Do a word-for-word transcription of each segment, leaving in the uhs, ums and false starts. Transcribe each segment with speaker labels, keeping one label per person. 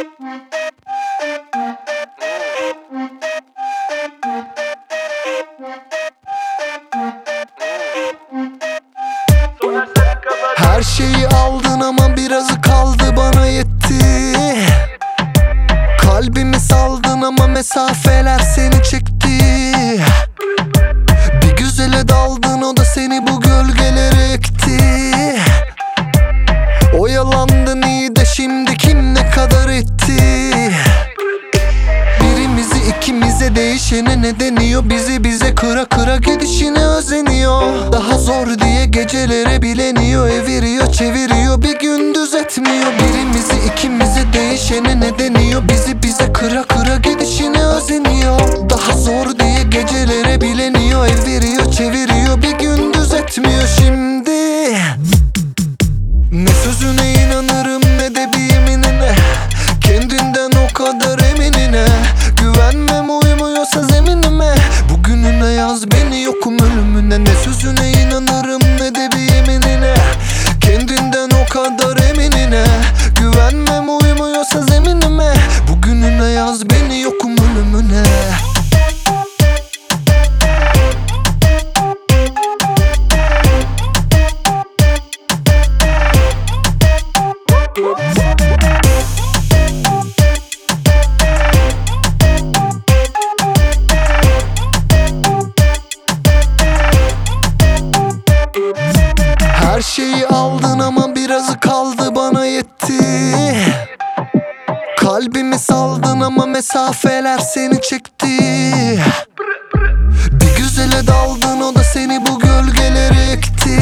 Speaker 1: Her şeyi aldın ama birazı kaldı, bana yetti. Kalbimi saldın ama mesafeler seni çekti. Bir güzele daldın, o da seni bu gölgelere ekti. Oyalandın iyi de şimdi kim ne kadar etti? Birimizi ikimize değişene ne deniyor? Bizi bize kıra kıra gidişine özeniyor. Daha zor diye gecelere bileniyor, eviriyor çeviriyor, bir gündüz etmiyor. Birimizi ikimize değişene ne deniyor? Bizi bize kıra kıra gidişine özeniyor. Daha zor diye gecelere bileniyor, eviriyor çeviriyor, bir gündüz etmiyor şimdi. Ne sözüne inanırım ne de bir yeminine, kendinden o kadar eminine. Güvenmem uymuyorsa zeminime, bugününe yaz beni yokum ölümüne. Ne sözüne inanırım ne de bir yeminine, kendinden o kadar eminine. Güvenmem uymuyorsa zeminime, bugününe yaz beni yokum ölümüne. Her şeyi aldın ama birazı kaldı, bana yetti. Kalbimi saldın ama mesafeler seni çekti. Bir güzele daldın, o da seni bu gölgelere ekti.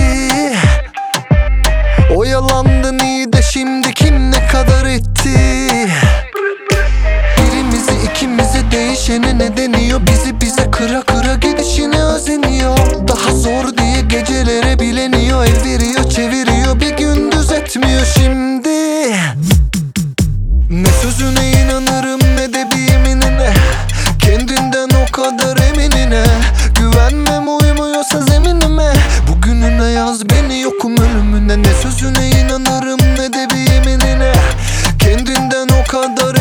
Speaker 1: Oyalandın iyi de şimdi kim ne kadar etti? Birimizi ikimize değişene ne deniyor? Bizi bize kıra kıra gidişine özeniyor. Daha zor diye gecelere bileniyor, eviriyor çeviriyor, bir gündüz etmiyor şimdi. Ne sözüne inanırım ne de bir yeminine, kendinden o kadar eminine. Güvenmem uymuyorsa zeminime, bugününe yaz beni yokum ölümüne. Ne sözüne inanırım ne de bir yeminine, kendinden o kadar